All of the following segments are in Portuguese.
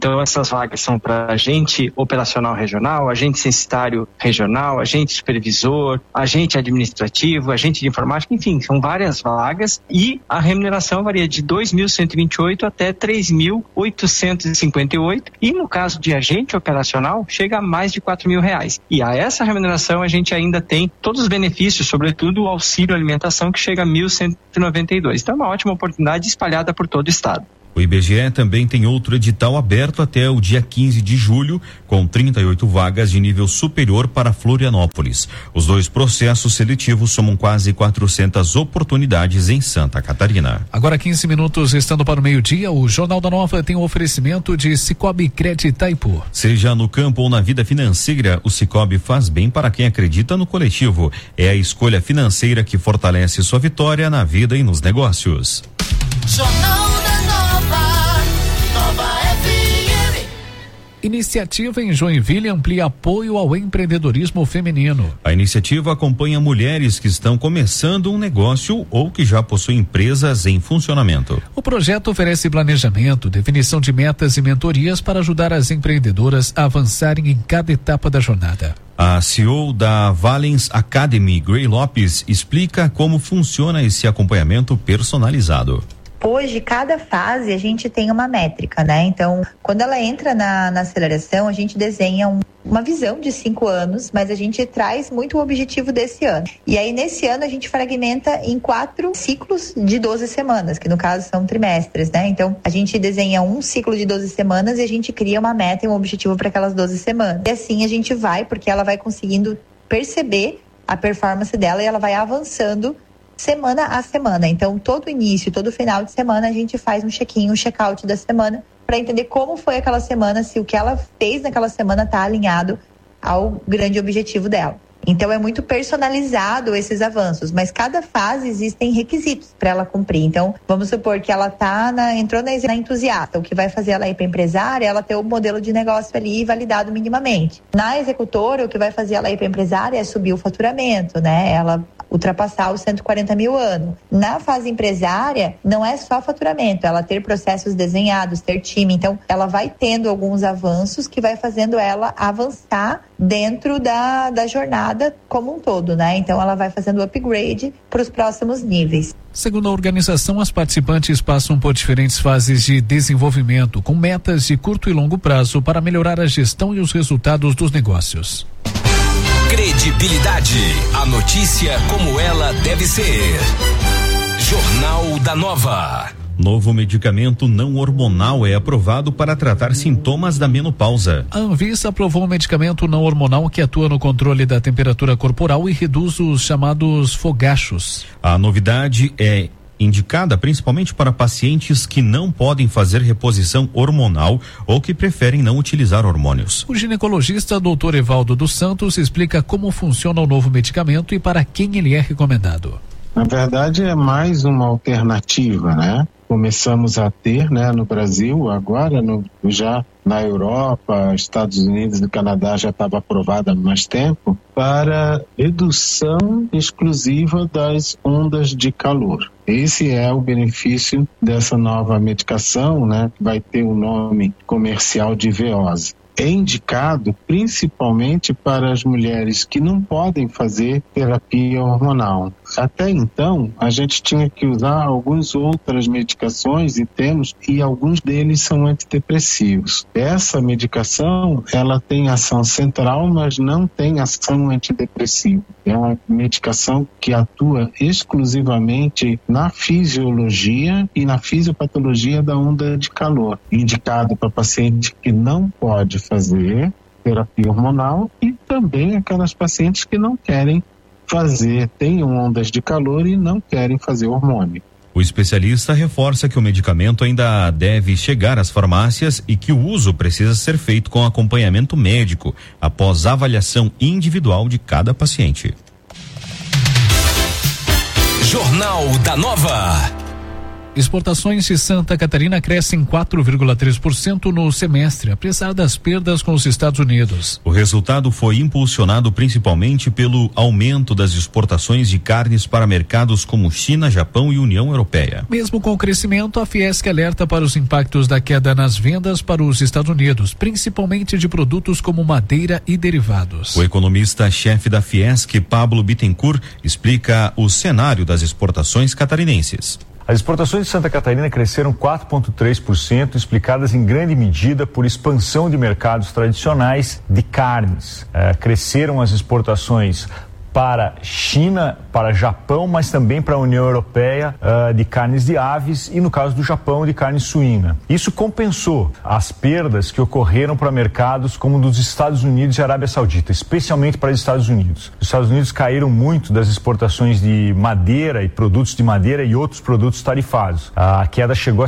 Então essas vagas são para agente operacional regional, agente censitário regional, agente supervisor, agente administrativo, agente de informática, enfim, são várias vagas e a remuneração varia de 2.128 até 3.858 e no caso de agente operacional chega a mais de R$4.000. E a essa remuneração a gente ainda tem todos os benefícios, sobretudo o auxílio alimentação que chega a R$1.192. Então é uma ótima oportunidade espalhada por todo o estado. O IBGE também tem outro edital aberto até o dia 15 de julho, com 38 vagas de nível superior para Florianópolis. Os 2 processos seletivos somam quase 400 oportunidades em Santa Catarina. Agora 15 minutos restando para o meio-dia, o Jornal da Nova tem um oferecimento de Cicobi Crédito Itaipu. Seja no campo ou na vida financeira, o Cicobi faz bem para quem acredita no coletivo. É a escolha financeira que fortalece sua vitória na vida e nos negócios. Jornal da Nova FM. Iniciativa em Joinville amplia apoio ao empreendedorismo feminino. A iniciativa acompanha mulheres que estão começando um negócio ou que já possuem empresas em funcionamento. O projeto oferece planejamento, definição de metas e mentorias para ajudar as empreendedoras a avançarem em cada etapa da jornada. A CEO da Valens Academy, Gray Lopes, explica como funciona esse acompanhamento personalizado. Hoje, cada fase a gente tem uma métrica, né? Então, quando ela entra na aceleração, a gente desenha uma visão de 5 anos, mas a gente traz muito o objetivo desse ano. E aí, nesse ano, a gente fragmenta em 4 ciclos de 12 semanas, que no caso são trimestres, né? Então, a gente desenha um ciclo de 12 semanas e a gente cria uma meta e um objetivo para aquelas 12 semanas. E assim a gente vai, porque ela vai conseguindo perceber a performance dela e ela vai avançando semana a semana. Então, todo início, todo final de semana, a gente faz um check-in, um check-out da semana para entender como foi aquela semana, se o que ela fez naquela semana está alinhado ao grande objetivo dela. Então, é muito personalizado esses avanços, mas cada fase existem requisitos para ela cumprir. Então, vamos supor que ela entrou na entusiasta, o que vai fazer ela ir para empresária, ela ter o modelo de negócio ali validado minimamente. Na executora, o que vai fazer ela ir para empresária é subir o faturamento, né? Ela ultrapassar os 140 mil ano. Na fase empresária, não é só faturamento, ela ter processos desenhados, ter time. Então, ela vai tendo alguns avanços que vai fazendo ela avançar dentro da jornada como um todo, né? Então, ela vai fazendo upgrade para os próximos níveis. Segundo a organização, as participantes passam por diferentes fases de desenvolvimento, com metas de curto e longo prazo para melhorar a gestão e os resultados dos negócios. Credibilidade. A notícia como ela deve ser. Jornal da Nova. Novo medicamento não hormonal é aprovado para tratar sintomas da menopausa. A Anvisa aprovou um medicamento não hormonal que atua no controle da temperatura corporal e reduz os chamados fogachos. A novidade é indicada principalmente para pacientes que não podem fazer reposição hormonal ou que preferem não utilizar hormônios. O ginecologista Dr. Evaldo dos Santos explica como funciona o novo medicamento e para quem ele é recomendado. Na verdade, é mais uma alternativa, né? Começamos a ter, né, no Brasil, agora já na Europa, Estados Unidos e Canadá já estava aprovada há mais tempo, para redução exclusiva das ondas de calor. Esse é o benefício dessa nova medicação, né, que vai ter o nome comercial de Veosa. É indicado principalmente para as mulheres que não podem fazer terapia hormonal. Até então, a gente tinha que usar algumas outras medicações e alguns deles são antidepressivos. Essa medicação, ela tem ação central, mas não tem ação antidepressiva. É uma medicação que atua exclusivamente na fisiologia e na fisiopatologia da onda de calor. Indicado para paciente que não pode fazer terapia hormonal e também aquelas pacientes que não querem têm ondas de calor e não querem fazer hormônio. O especialista reforça que o medicamento ainda deve chegar às farmácias e que o uso precisa ser feito com acompanhamento médico, após avaliação individual de cada paciente. Jornal da Nova. Exportações de Santa Catarina crescem 4,3% no semestre, apesar das perdas com os Estados Unidos. O resultado foi impulsionado principalmente pelo aumento das exportações de carnes para mercados como China, Japão e União Europeia. Mesmo com o crescimento, a Fiesc alerta para os impactos da queda nas vendas para os Estados Unidos, principalmente de produtos como madeira e derivados. O economista-chefe da Fiesc, Pablo Bittencourt, explica o cenário das exportações catarinenses. As exportações de Santa Catarina cresceram 4,3%, explicadas em grande medida por expansão de mercados tradicionais de carnes. Cresceram as exportações para China, para Japão, mas também para a União Europeia de carnes de aves e, no caso do Japão, de carne suína. Isso compensou as perdas que ocorreram para mercados como dos Estados Unidos e Arábia Saudita, especialmente para os Estados Unidos. Os Estados Unidos caíram muito das exportações de madeira e produtos de madeira e outros produtos tarifados. A queda chegou a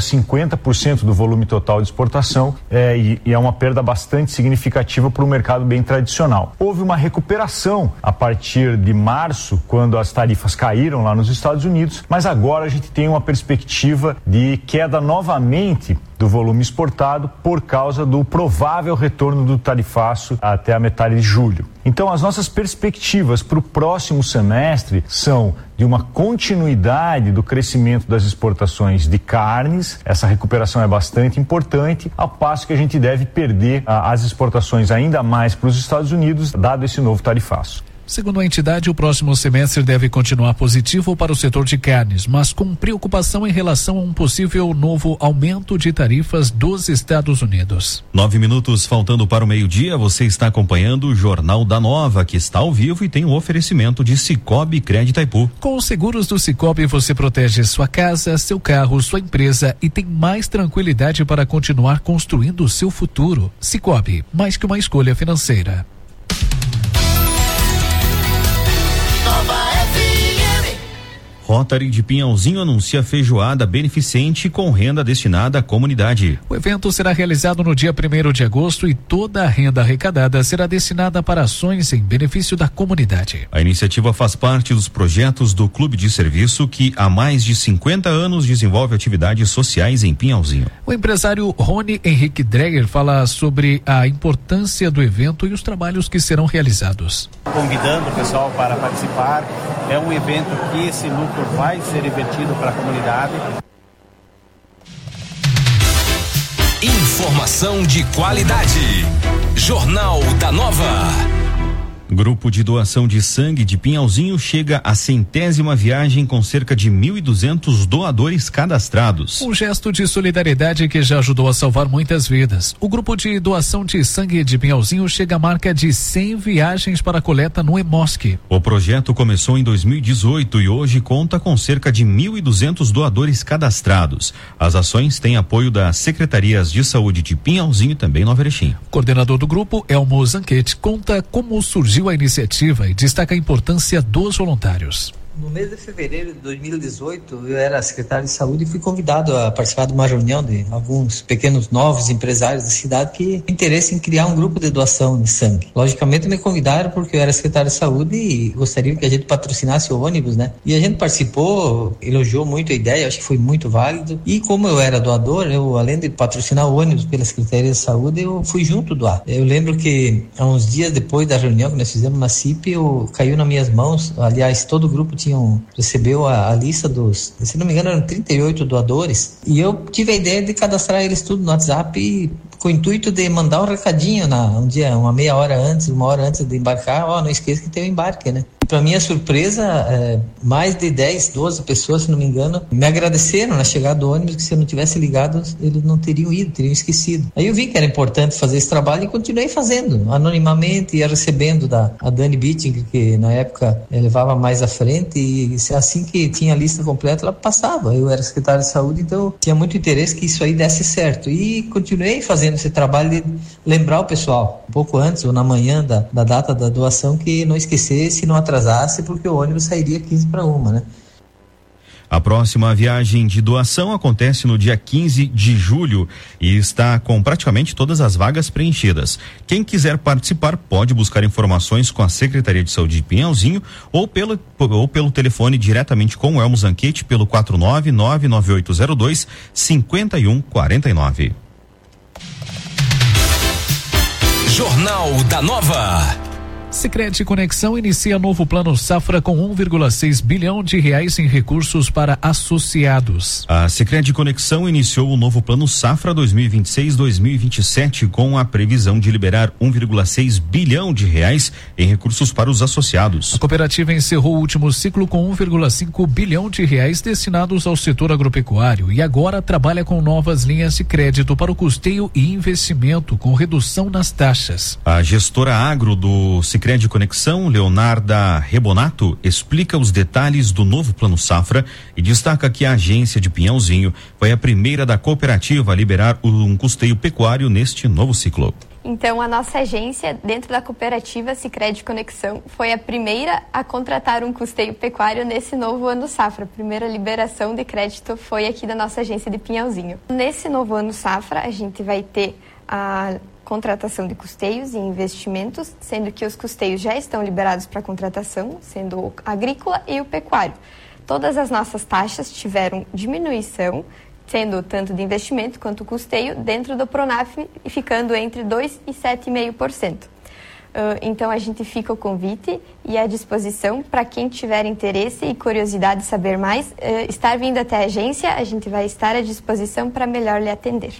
50% do volume total de exportação e é uma perda bastante significativa para o mercado bem tradicional. Houve uma recuperação a partir de março, quando as tarifas caíram lá nos Estados Unidos, mas agora a gente tem uma perspectiva de queda novamente do volume exportado por causa do provável retorno do tarifaço até a metade de julho. Então, as nossas perspectivas para o próximo semestre são de uma continuidade do crescimento das exportações de carnes. Essa recuperação é bastante importante, ao passo que a gente deve perder as exportações ainda mais para os Estados Unidos, dado esse novo tarifaço. Segundo a entidade, o próximo semestre deve continuar positivo para o setor de carnes, mas com preocupação em relação a um possível novo aumento de tarifas dos Estados Unidos. 9 minutos faltando para o meio-dia, você está acompanhando o Jornal da Nova, que está ao vivo e tem um oferecimento de Cicobi Crédito Itaipu. Com os seguros do Cicobi, você protege sua casa, seu carro, sua empresa e tem mais tranquilidade para continuar construindo o seu futuro. Cicobi, mais que uma escolha financeira. Rotary de Pinhalzinho anuncia feijoada beneficente com renda destinada à comunidade. O evento será realizado no dia 1º de agosto e toda a renda arrecadada será destinada para ações em benefício da comunidade. A iniciativa faz parte dos projetos do Clube de Serviço, que há mais de 50 anos desenvolve atividades sociais em Pinhalzinho. O empresário Rony Henrique Dreger fala sobre a importância do evento e os trabalhos que serão realizados. Convidando o pessoal para participar, é um evento que esse lucro vai ser revertido para a comunidade. Informação de qualidade. Jornal da Nova. Grupo de doação de sangue de Pinhalzinho chega à 100ª viagem com cerca de 1.200 doadores cadastrados. Um gesto de solidariedade que já ajudou a salvar muitas vidas. O grupo de doação de sangue de Pinhalzinho chega à marca de 100 viagens para coleta no Hemosc. O projeto começou em 2018 e hoje conta com cerca de 1.200 doadores cadastrados. As ações têm apoio das Secretarias de Saúde de Pinhalzinho e também Nova Erechim. O coordenador do grupo, Elmo Zanquete, conta como surgiu a iniciativa e destaca a importância dos voluntários. No mês de fevereiro de 2018, eu era secretário de saúde e fui convidado a participar de uma reunião de alguns pequenos novos empresários da cidade que tinham interesse em criar um grupo de doação de sangue. Logicamente me convidaram porque eu era secretário de saúde e gostariam que a gente patrocinasse o ônibus, né? E a gente participou, elogiou muito a ideia, acho que foi muito válido. E como eu era doador, eu além de patrocinar o ônibus pela Secretaria de Saúde, eu fui junto doar. Eu lembro que há uns dias depois da reunião que nós fizemos na CIP, caiu nas minhas mãos, aliás, todo o grupo recebeu a lista dos, se não me engano, eram 38 doadores, e eu tive a ideia de cadastrar eles tudo no WhatsApp com o intuito de mandar um recadinho um dia, uma meia hora antes, uma hora antes de embarcar, não esqueça que tem o embarque, né? Para minha surpresa, mais de 10, 12 pessoas, se não me engano, me agradeceram na chegada do ônibus, que se eu não tivesse ligado, eles não teriam ido, teriam esquecido. Aí eu vi que era importante fazer esse trabalho e continuei fazendo, anonimamente, ia recebendo a Dani Bitting, que na época levava mais à frente, e assim que tinha a lista completa, ela passava. Eu era secretário de saúde, então tinha muito interesse que isso aí desse certo. E continuei fazendo esse trabalho de lembrar o pessoal, um pouco antes ou na manhã da data da doação, que não esquecesse, não atrasasse, porque o ônibus sairia 15 para 1, né? A próxima viagem de doação acontece no dia 15 de julho e está com praticamente todas as vagas preenchidas. Quem quiser participar pode buscar informações com a Secretaria de Saúde de Pinhalzinho ou pelo telefone diretamente com o Elmo Zanquete pelo 4999802-5149. Jornal da Nova. Sicredi Conexão inicia novo plano safra com 1,6 bilhão de reais em recursos para associados. A Sicredi Conexão iniciou o novo plano safra 2026-2027 com a previsão de liberar 1,6 bilhão de reais em recursos para os associados. A cooperativa encerrou o último ciclo com 1,5 bilhão de reais destinados ao setor agropecuário e agora trabalha com novas linhas de crédito para o custeio e investimento com redução nas taxas. A gestora agro do Sicredi Conexão, Leonarda Rebonato, explica os detalhes do novo Plano Safra e destaca que a agência de Pinhalzinho foi a primeira da cooperativa a liberar um custeio pecuário neste novo ciclo. Então, a nossa agência, dentro da cooperativa Sicredi Conexão, foi a primeira a contratar um custeio pecuário nesse novo ano safra. A primeira liberação de crédito foi aqui da nossa agência de Pinhalzinho. Nesse novo ano safra, a gente vai ter a contratação de custeios e investimentos, sendo que os custeios já estão liberados para contratação, sendo o agrícola e o pecuário. Todas as nossas taxas tiveram diminuição, sendo tanto de investimento quanto custeio, dentro do Pronaf, ficando entre 2% e 7,5%. Então, a gente fica o convite e à disposição para quem tiver interesse e curiosidade de saber mais, estar vindo até a agência, a gente vai estar à disposição para melhor lhe atender.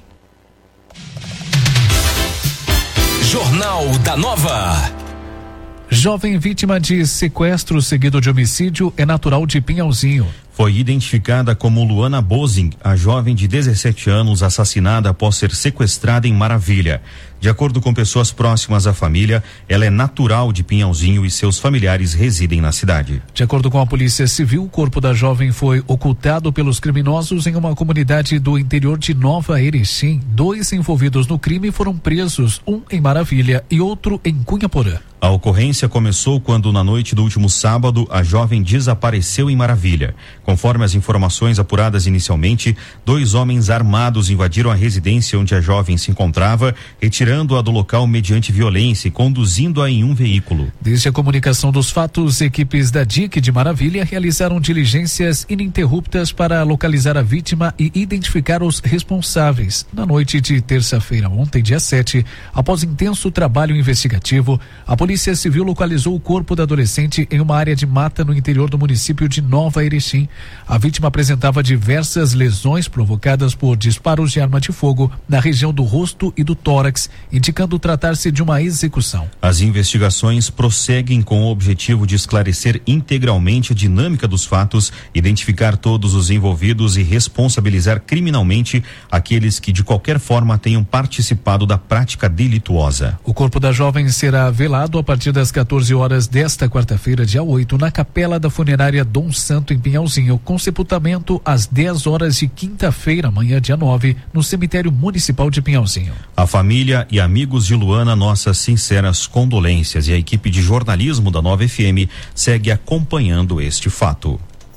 Jornal da Nova. Jovem vítima de sequestro seguido de homicídio é natural de Pinhalzinho. Foi identificada como Luana Bozing, a jovem de 17 anos assassinada após ser sequestrada em Maravilha. De acordo com pessoas próximas à família, ela é natural de Pinhalzinho e seus familiares residem na cidade. De acordo com a Polícia Civil, o corpo da jovem foi ocultado pelos criminosos em uma comunidade do interior de Nova Erechim. 2 envolvidos no crime foram presos, um em Maravilha e outro em Cunhaporã. A ocorrência começou quando, na noite do último sábado, a jovem desapareceu em Maravilha. Conforme as informações apuradas inicialmente, 2 homens armados invadiram a residência onde a jovem se encontrava, retirando-a do local mediante violência e conduzindo-a em um veículo. Desde a comunicação dos fatos, equipes da DIC de Maravilha realizaram diligências ininterruptas para localizar a vítima e identificar os responsáveis. Na noite de terça-feira, ontem, dia 7, após intenso trabalho investigativo, a Polícia Civil localizou o corpo da adolescente em uma área de mata no interior do município de Nova Erechim. A vítima apresentava diversas lesões provocadas por disparos de arma de fogo na região do rosto e do tórax, indicando tratar-se de uma execução. As investigações prosseguem com o objetivo de esclarecer integralmente a dinâmica dos fatos, identificar todos os envolvidos e responsabilizar criminalmente aqueles que de qualquer forma tenham participado da prática delituosa. O corpo da jovem será velado a partir das 14 horas desta quarta-feira, dia 8, na capela da funerária Dom Santo em Pinhalzinho, com sepultamento às 10 horas de quinta-feira, amanhã, dia 9, no cemitério municipal de Pinhalzinho. A família e amigos de Luana, nossas sinceras condolências, e a equipe de jornalismo da Nova FM segue acompanhando este fato.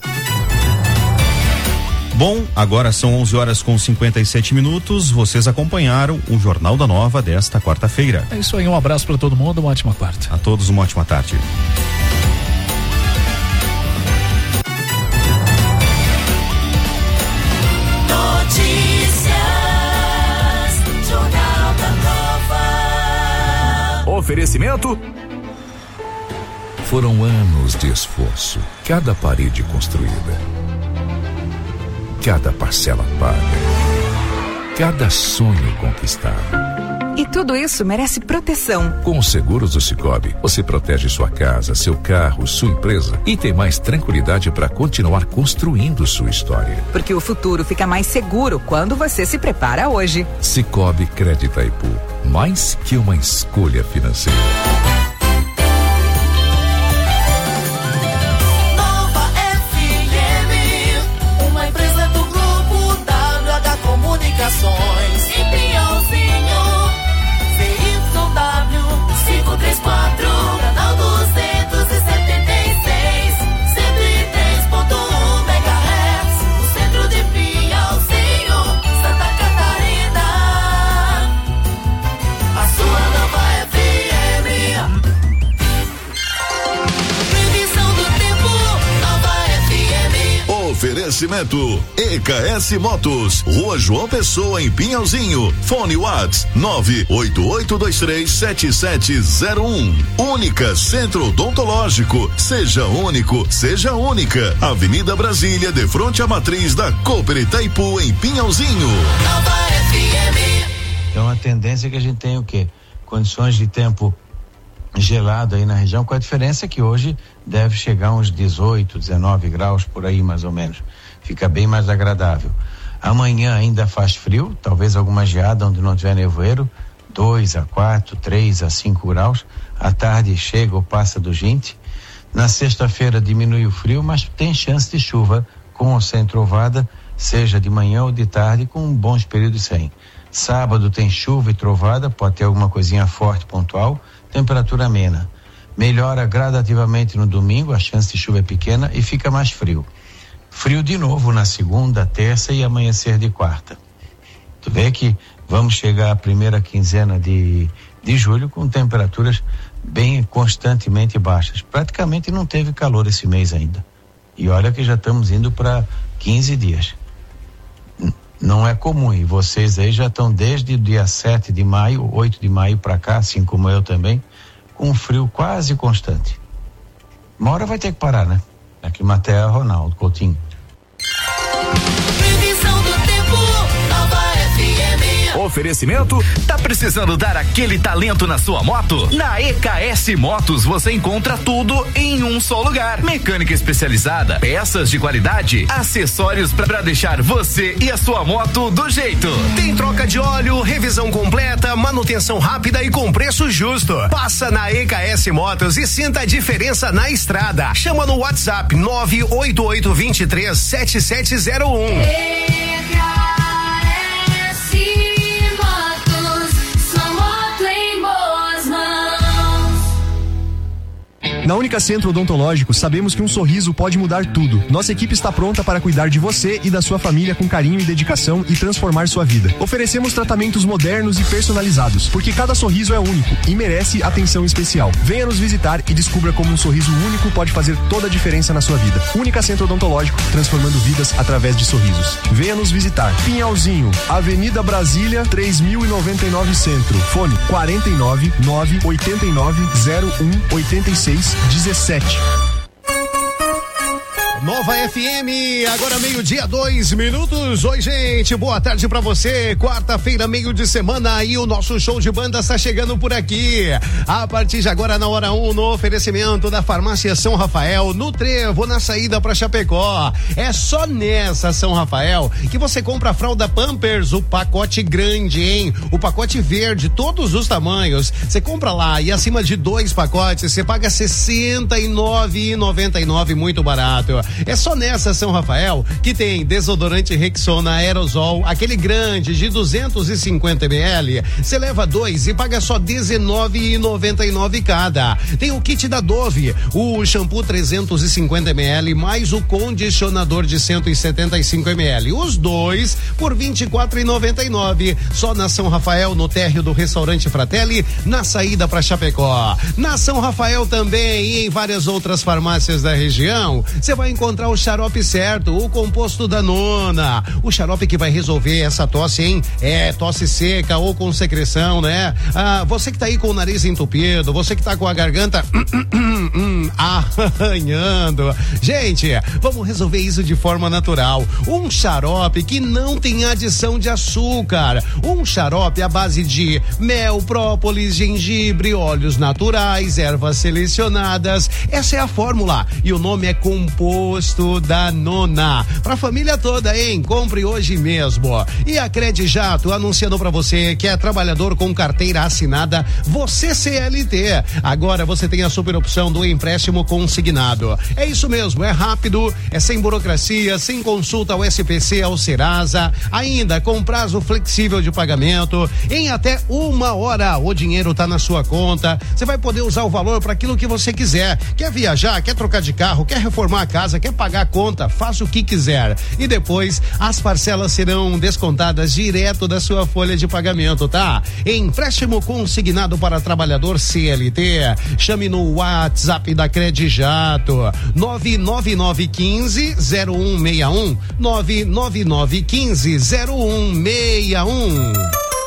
Bom, agora são 11 horas com 57 minutos. Vocês acompanharam o Jornal da Nova desta quarta-feira. É isso aí, um abraço para todo mundo, uma ótima quarta. A todos uma ótima tarde. Notícias, Jornal da Nova. Oferecimento. Foram anos de esforço, cada parede construída, cada parcela paga, cada sonho conquistado. E tudo isso merece proteção. Com os seguros do Sicoob, você protege sua casa, seu carro, sua empresa e tem mais tranquilidade para continuar construindo sua história. Porque o futuro fica mais seguro quando você se prepara hoje. Sicoob Crédito Itaipu, mais que uma escolha financeira. Em Pinhalzinho, CYW 534, canal 276, 103.1 MHz. Oferecimento EKS Motos, Rua João Pessoa, em Pinhalzinho. Fone Whats 988237701. Única Centro Odontológico. Seja único, seja única. Avenida Brasília, de frente à matriz da Cooper Itaipu, em Pinhalzinho. Nova FM. Então a tendência é que a gente tenha o quê? Condições de tempo gelado aí na região, com a diferença que hoje deve chegar a uns 18, 19 graus por aí mais ou menos. Fica bem mais agradável. Amanhã ainda faz frio, talvez alguma geada onde não tiver nevoeiro, 2 a 4, 3 a 5 graus. À tarde chega ou passa dos 20. Na sexta-feira diminui o frio, mas tem chance de chuva com ou sem trovada, seja de manhã ou de tarde, com bons períodos sem. Sábado tem chuva e trovada, pode ter alguma coisinha forte pontual, temperatura amena. Melhora gradativamente no domingo, a chance de chuva é pequena e fica mais frio. Frio de novo na segunda, terça e amanhecer de quarta. Tu vê que vamos chegar à primeira quinzena de julho com temperaturas bem constantemente baixas. Praticamente não teve calor esse mês ainda. E olha que já estamos indo para 15 dias. Não é comum, e vocês aí já estão desde o dia 7 de maio, 8 de maio para cá, assim como eu também, com um frio quase constante. Uma hora vai ter que parar, né? Aqui matéria Ronaldo Coutinho. Previsão do tempo, Nova FM. Oferecimento, tá precisando dar aquele talento na sua moto? Na EKS Motos você encontra tudo em um só lugar. Mecânica especializada, peças de qualidade, acessórios pra deixar você e a sua moto do jeito. Tem troca de óleo, revisão completa, manutenção rápida e com preço justo. Passa na EKS Motos e sinta a diferença na estrada. Chama no WhatsApp 988237701. Na Única Centro Odontológico, sabemos que um sorriso pode mudar tudo. Nossa equipe está pronta para cuidar de você e da sua família com carinho e dedicação e transformar sua vida. Oferecemos tratamentos modernos e personalizados, porque cada sorriso é único e merece atenção especial. Venha nos visitar e descubra como um sorriso único pode fazer toda a diferença na sua vida. Única Centro Odontológico, transformando vidas através de sorrisos. Venha nos visitar. Pinhalzinho, Avenida Brasília, 3099 Centro. Fone 49 989 01 86 17. Nova FM, agora 12:02. Oi, gente, boa tarde pra você. Quarta-feira, meio de semana, e o nosso show de banda está chegando por aqui. A partir de agora, na hora 1, no oferecimento da Farmácia São Rafael, no Trevo, na saída pra Chapecó. É só nessa São Rafael que você compra a fralda Pampers, o pacote grande, hein? O pacote verde, todos os tamanhos. Você compra lá e acima de 2 pacotes, você paga R$ 69,99, muito barato. É só nessa São Rafael que tem desodorante Rexona Aerosol, aquele grande de 250 ml. Você leva 2 e paga só R$ 19,99 cada. Tem o kit da Dove, o shampoo 350 ml mais o condicionador de 175 ml. Os dois por R$ 24,99. Só na São Rafael, no térreo do restaurante Fratelli, na saída para Chapecó. Na São Rafael também e em várias outras farmácias da região, você vai encontrar o xarope certo, o composto da Nona, o xarope que vai resolver essa tosse, hein? É, tosse seca ou com secreção, né? Você que tá aí com o nariz entupido, você que tá com a garganta arranhando. Gente, vamos resolver isso de forma natural. Um xarope que não tem adição de açúcar. Um xarope à base de mel, própolis, gengibre, óleos naturais, ervas selecionadas. Essa é a fórmula e o nome é composto da Nona. Pra família toda, hein? Compre hoje mesmo. E a Credijato anunciando pra você que é trabalhador com carteira assinada, você CLT. Agora você tem a super opção do empréstimo consignado. É isso mesmo, é rápido, é sem burocracia, sem consulta ao SPC, ao Serasa, ainda com prazo flexível de pagamento, em até 1 hora. O dinheiro tá na sua conta, você vai poder usar o valor para aquilo que você quiser. Quer viajar, quer trocar de carro, quer reformar a casa, casa, quer pagar a conta, faça o que quiser. E depois as parcelas serão descontadas direto da sua folha de pagamento, tá? Empréstimo consignado para trabalhador CLT. Chame no WhatsApp da Credijato 99915-0161 99915-0161.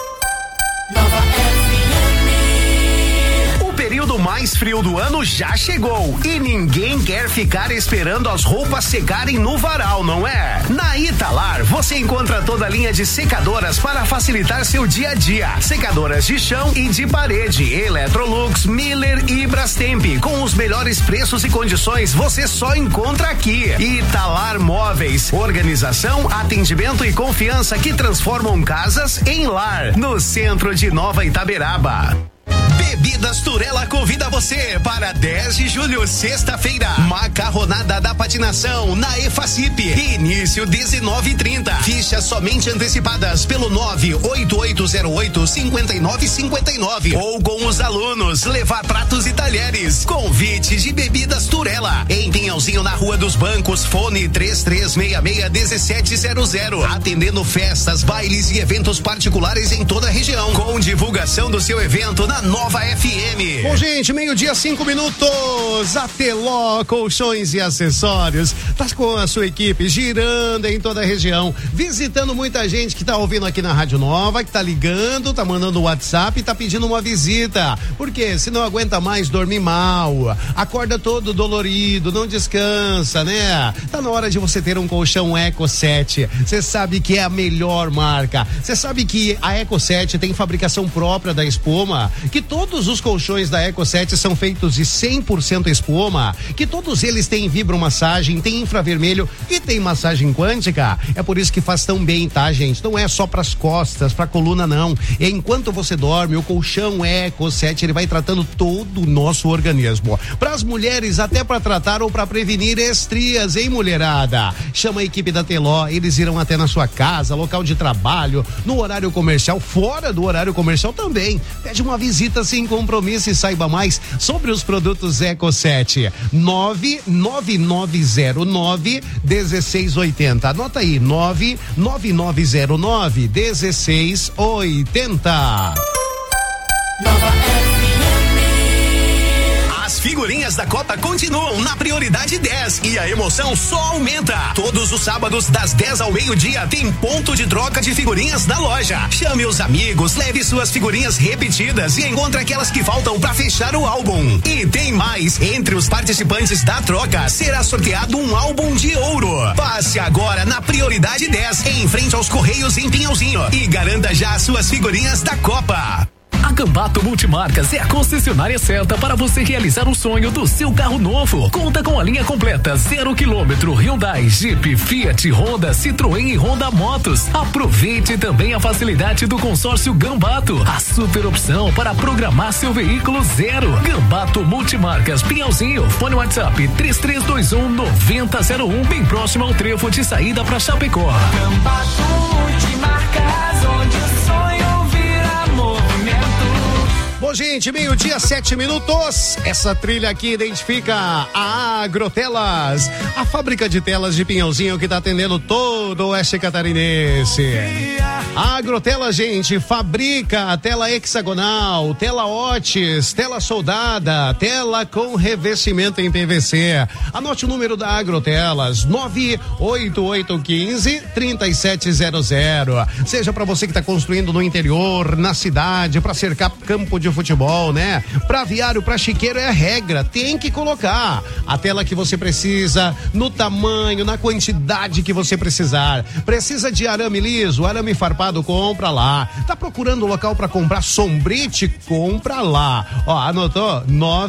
O período mais frio do ano já chegou e ninguém quer ficar esperando as roupas secarem no varal, não é? Na Italar você encontra toda a linha de secadoras para facilitar seu dia a dia. Secadoras de chão e de parede, Electrolux, Miller e Brastemp, com os melhores preços e condições você só encontra aqui. Italar Móveis, organização, atendimento e confiança que transformam casas em lar, no centro de Nova Itaberaba. Bebidas Turela convida você para 10 de julho, sexta-feira. Macarronada da patinação na EFACIP. Início 19h30. Fichas somente antecipadas pelo 98808-5959. Ou com os alunos, levar pratos e talheres. Convite de Bebidas Turela. Em Pinhalzinho, na Rua dos Bancos, fone 3366-1700. Atendendo festas, bailes e eventos particulares em toda a região. Com divulgação do seu evento na Nova FM. Bom, gente, 12h, 5 minutos. A Teló Colchões e Acessórios tá com a sua equipe girando em toda a região, visitando muita gente que tá ouvindo aqui na Rádio Nova, que tá ligando, tá mandando WhatsApp e tá pedindo uma visita. Porque se não aguenta mais dormir mal, acorda todo dolorido, não descansa, né? Tá na hora de você ter um colchão Eco 7. Você sabe que é a melhor marca. Você sabe que a Eco 7 tem fabricação própria da espuma, que todos os colchões da Eco 7 são feitos de 100% espuma, que todos eles têm vibromassagem, tem infravermelho e tem massagem quântica. É por isso que faz tão bem, tá, gente? Não é só pras costas, pra coluna, não. E enquanto você dorme, o colchão Eco 7, ele vai tratando todo o nosso organismo. Pras mulheres, até pra tratar ou pra prevenir estrias, hein, mulherada? Chama a equipe da Teló, eles irão até na sua casa, local de trabalho, no horário comercial, fora do horário comercial também. Pede uma visita sem compromisso e saiba mais sobre os produtos Eco 7. 99909-1680. Anota aí, 99909-1680. As figurinhas da Copa continuam na prioridade 10 e a emoção só aumenta. Todos os sábados das 10 ao meio-dia tem ponto de troca de figurinhas da loja. Chame os amigos, leve suas figurinhas repetidas e encontre aquelas que faltam para fechar o álbum. E tem mais, entre os participantes da troca será sorteado um álbum de ouro. Passe agora na prioridade 10 em frente aos Correios em Pinhalzinho e garanta já as suas figurinhas da Copa. A Gambato Multimarcas é a concessionária certa para você realizar o sonho do seu carro novo. Conta com a linha completa 0 km Hyundai, Jeep, Fiat, Honda, Citroën e Honda Motos. Aproveite também a facilidade do consórcio Gambato, a super opção para programar seu veículo zero. Gambato Multimarcas Pinhalzinho, fone WhatsApp 3321-9001, bem próximo ao trevo de saída para Chapecó. Gambato Multimarcas, onde o sonho vira movimento. Bom, gente, 12h, 7 minutos. Essa trilha aqui identifica a Agrotelas, a fábrica de telas de Pinhalzinho que está atendendo todo o oeste catarinense. A Agrotelas, gente, fabrica tela hexagonal, tela Otis, tela soldada, tela com revestimento em PVC. Anote o número da Agrotelas, 98815-3700. Seja para você que está construindo no interior, na cidade, para cercar campo de futebol, né? Pra aviário, pra chiqueiro é a regra, tem que colocar a tela que você precisa, no tamanho, na quantidade que você precisar. Precisa de arame liso, arame farpado, compra lá. Tá procurando local pra comprar sombrite? Compra lá. Ó, anotou?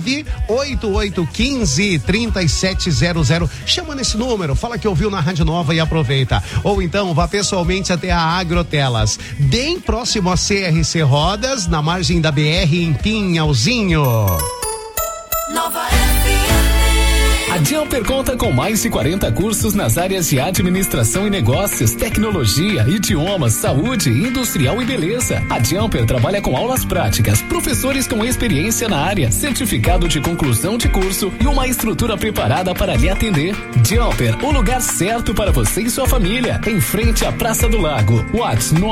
98815-3700. Chama nesse número, fala que ouviu na Rádio Nova e aproveita. Ou então vá pessoalmente até a Agrotelas, bem próximo a CRC Rodas, na margem da BR em Pinhalzinho. Nova FM. A Jumper conta com mais de 40 cursos nas áreas de administração e negócios, tecnologia, idiomas, saúde, industrial e beleza. A Jumper trabalha com aulas práticas, professores com experiência na área, certificado de conclusão de curso e uma estrutura preparada para lhe atender. Jumper, o lugar certo para você e sua família. Em frente à Praça do Lago. WhatsApp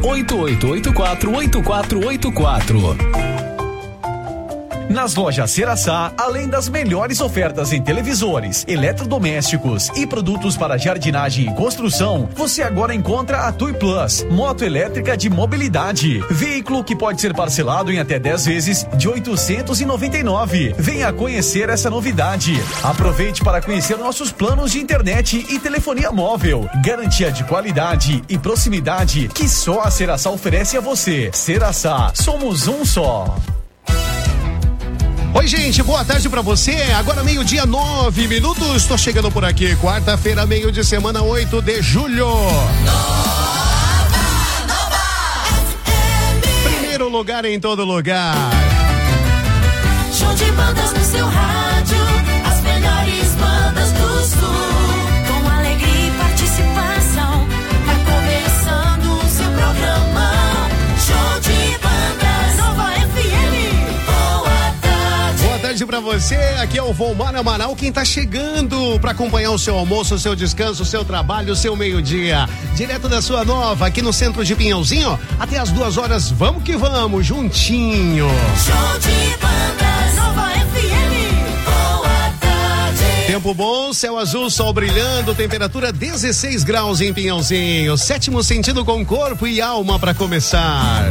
988848484. Nas lojas Ceraçá, além das melhores ofertas em televisores, eletrodomésticos e produtos para jardinagem e construção, você agora encontra a Tui Plus, moto elétrica de mobilidade. Veículo que pode ser parcelado em até 10 vezes de 899. Venha conhecer essa novidade. Aproveite para conhecer nossos planos de internet e telefonia móvel. Garantia de qualidade e proximidade que só a Ceraçá oferece a você. Ceraçá, somos um só. Oi, gente, boa tarde pra você. Agora 12:09. Tô chegando por aqui. Quarta-feira, meio de semana, 8 de julho. Primeiro lugar em todo lugar. Show de bandas no seu rádio. As melhores bandas do sul. Com alegria e participação. Tá começando o seu programa. Show de bandas. Nova FM. Boa tarde pra você, aqui é o Volmar Amaral, quem tá chegando pra acompanhar o seu almoço, o seu descanso, o seu trabalho, o seu meio-dia, direto da sua nova, aqui no centro de Pinhãozinho, até as 2 horas, vamos que vamos, juntinho. Show de bandas, Nova FM, boa tarde. Tempo bom, céu azul, sol brilhando, temperatura 16 graus em Pinhãozinho, 7º sentido com corpo e alma pra começar.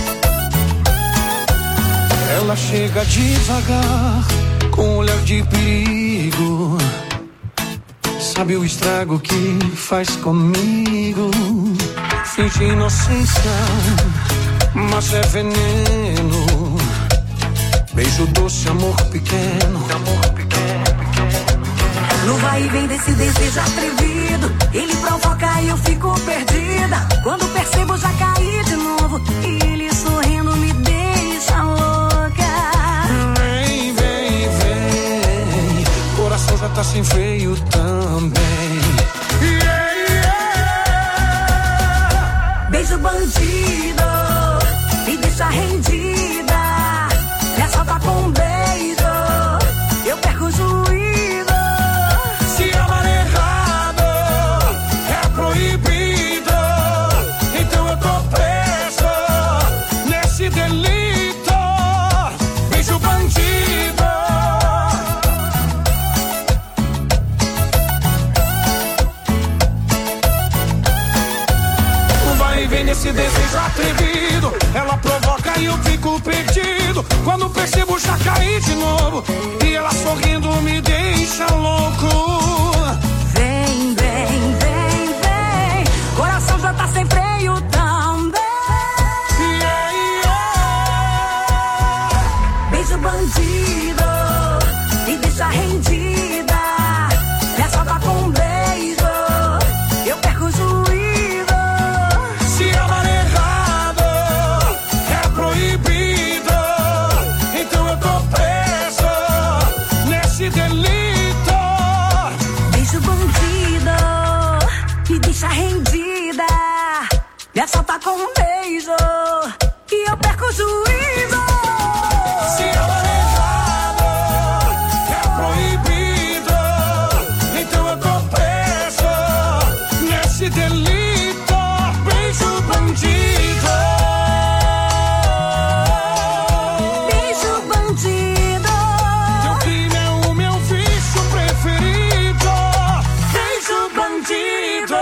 Ela chega devagar, com um olhar de perigo. Sabe o estrago que faz comigo? Finge inocência, mas é veneno. Beijo doce, amor pequeno. No vai e vem desse desejo atrevido, ele provoca e eu fico perdida. Quando percebo já caí de novo, e ele sorrindo me deixa louca. Coração já tá sem freio também. Beijo bandido, me deixa rendida. Me assalta com um beijo, eu perco o juízo. Se amar errado é proibido, então eu tô preso nesse delito. Beijo bandido. Esse desejo atrevido, ela provoca e eu fico perdido. Quando percebo já caí de novo, e ela sorrindo me deixa louco. Vem, vem, vem, vem, coração já tá sem freio também. Beijo bandido, me deixa rendida. Me assalta com um beijo, eu perco o juízo. Rendida, me assalta com um beijo e eu perco o juízo. Se amar errado é proibido, então eu tô preso nesse delito. Beijo bandido. Beijo bandido. Teu crime é o meu vício preferido. Beijo bandido.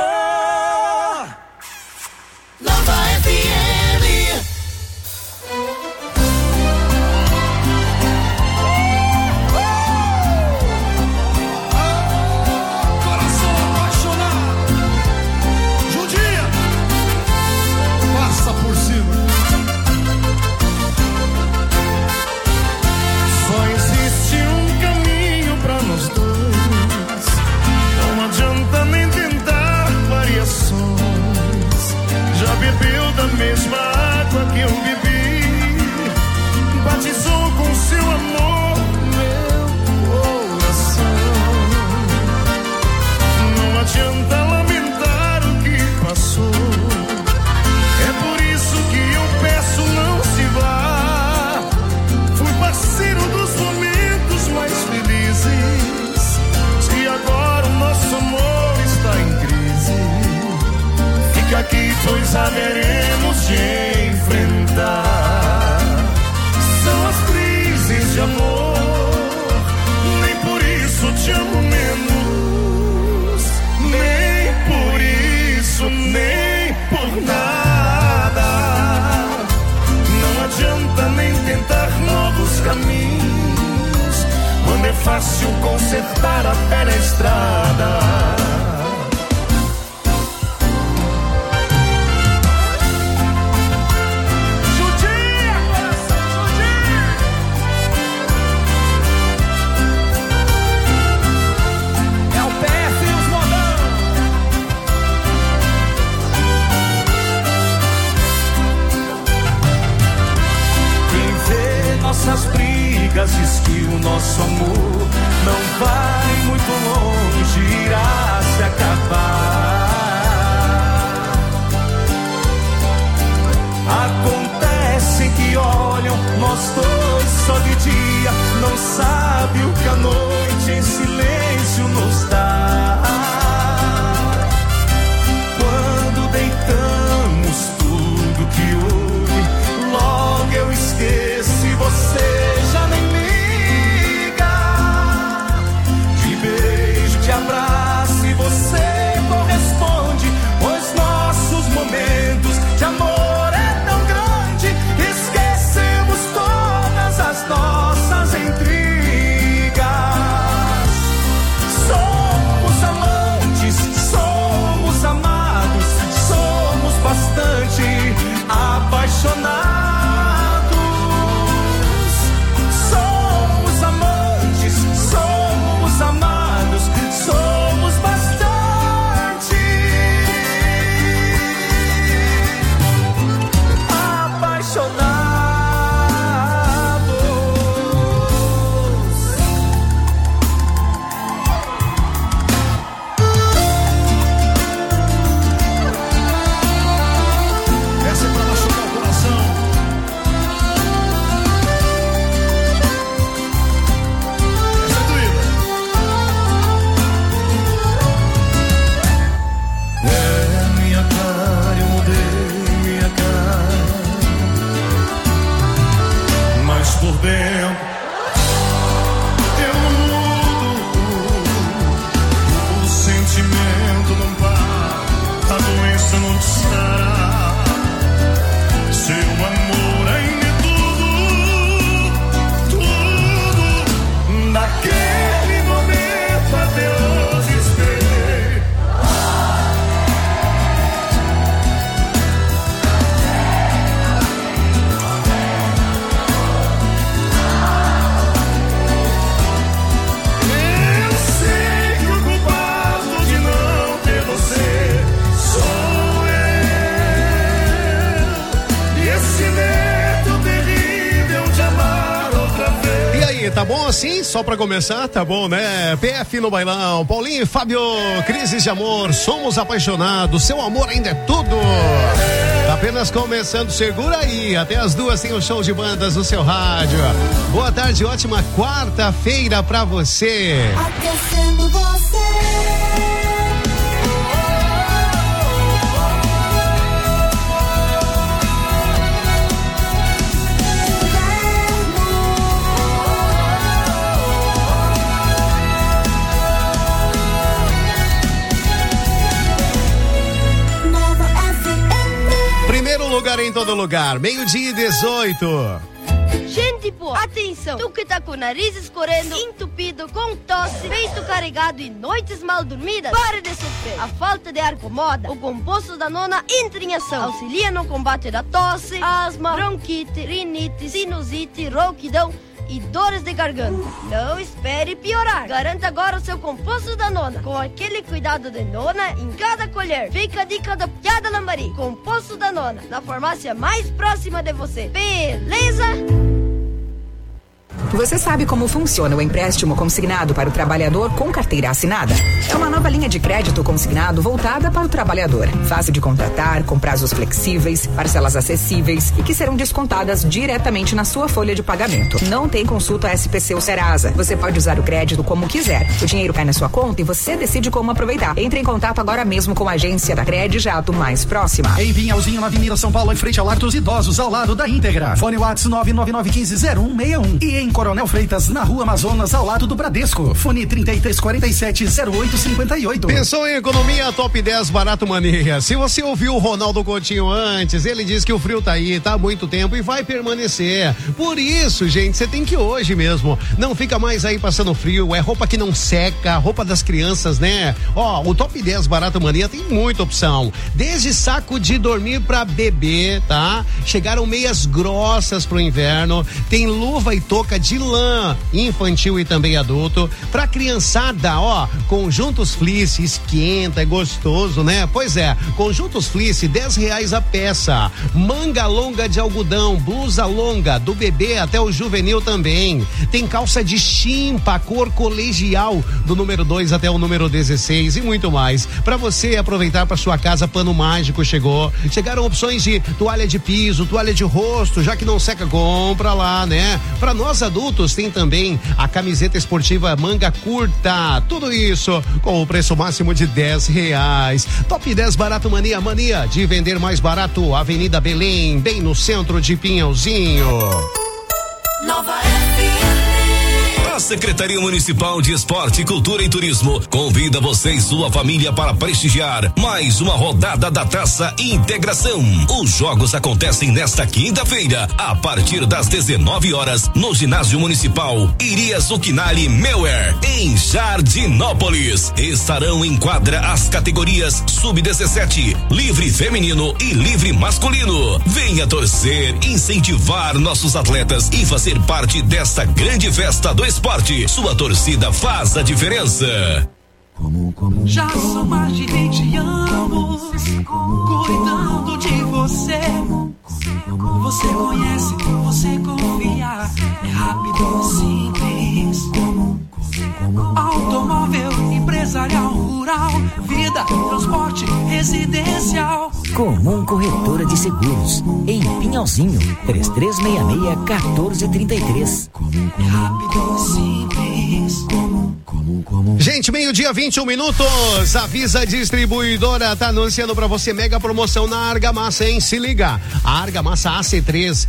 Nova FM. fácil consertar a pé na estrada. Nossas brigas diz que o nosso amor não vai muito longe, irá se acabar. Acontece que olham nós dois só de dia, não sabe o que a noite em silêncio nos dá. Quando deitamos tudo que houve, logo eu esqueço. Você já nem liga. De beijo, de abraço e você corresponde, pois nossos momentos de amor é tão grande, esquecemos todas as nossas intrigas. Somos amantes, somos amados, somos bastante apaixonados. Amados, somos bastante apaixonados. Essa é pra machucar o coração. Por dentro eu não mudo, o sentimento não para, a doença não sará. Seu amor ainda é tudo, tudo. Naquele momento a Deus esperei. Tá bom assim? Só pra começar, tá bom, né? PF no bailão, Paulinho e Fábio, crises de amor, somos apaixonados, seu amor ainda é tudo. Tá apenas começando, segura aí, até as 2 tem o show de bandas no seu rádio. Boa tarde, ótima quarta-feira pra você. Aquecendo você. Lugar em todo lugar, 12:18. Gente boa, atenção, tu que tá com o nariz escorrendo, entupido, com tosse, peito carregado e noites mal dormidas, pare de sofrer. A falta de ar incomoda, o composto da nona entra em ação, auxilia no combate da tosse, asma, bronquite, rinite, sinusite, rouquidão e dores de garganta. Não espere piorar. Garanta agora o seu composto da nona, com aquele cuidado de nona em cada colher. Fica a dica da Piada Lambari. Composto da nona, na farmácia mais próxima de você. Beleza? Você sabe como funciona o empréstimo consignado para o trabalhador com carteira assinada? É uma nova linha de crédito consignado voltada para o trabalhador. Fácil de contratar, com prazos flexíveis, parcelas acessíveis e que serão descontadas diretamente na sua folha de pagamento. Não tem consulta SPC ou Serasa. Você pode usar o crédito como quiser. O dinheiro cai na sua conta e você decide como aproveitar. Entre em contato agora mesmo com a agência da Credijato mais próxima. Em Pinhalzinho, na Avenida São Paulo, em frente ao Lar dos Idosos, ao lado da Íntegra. Fone WhatsApp 999150161 e em Coronel Freitas, na Rua Amazonas, ao lado do Bradesco. Fone 3347-0858. Pensou em economia? Top 10 Barato Mania. Se você ouviu o Ronaldo Coutinho antes, ele disse que o frio tá aí, tá há muito tempo e vai permanecer. Por isso, gente, você tem que ir hoje mesmo. Não fica mais aí passando frio, é roupa que não seca, roupa das crianças, né? Ó, o Top 10 Barato Mania tem muita opção. Desde saco de dormir pra bebê, tá? Chegaram meias grossas pro inverno, tem luva e touca de lã infantil e também adulto. Pra criançada, ó, conjuntos fleece, esquenta, é gostoso, né? Pois é, conjuntos fleece, R$10 a peça. Manga longa de algodão, blusa longa, do bebê até o juvenil também. Tem calça de chimpa, cor colegial, do número 2 até o número 16 e muito mais. Pra você aproveitar pra sua casa, Pano Mágico chegou. Chegaram opções de toalha de piso, toalha de rosto, já que não seca, compra lá, né? Pra nós adultos tem também a camiseta esportiva manga curta, tudo isso com o preço máximo de R$10. Top 10 Barato Mania, mania de vender mais barato. Avenida Belém, bem no centro de Pinhalzinho. Nova FM. A Secretaria Municipal de Esporte, Cultura e Turismo convida você e sua família para prestigiar mais uma rodada da Taça Integração. Os jogos acontecem nesta quinta-feira, a partir das 19 horas, no Ginásio Municipal Irias Zuchinari Meuer, em Jardinópolis. Estarão em quadra as categorias Sub-17, Livre Feminino e Livre Masculino. Venha torcer, incentivar nossos atletas e fazer parte desta grande festa do esporte. Sua torcida faz a diferença. Já são mais de 20 anos cuidando de você. Você conhece, você confia. É rápido, simples. Automóvel, empresarial, rural, vida, transporte, residencial. Comum Corretora de Seguros, em Pinhalzinho, 3366-1433. É rápido, simples. Gente, meio-dia, 21 minutos. Avisa Distribuidora, tá anunciando pra você mega promoção na Argamassa, hein? Se liga. A Argamassa AC3,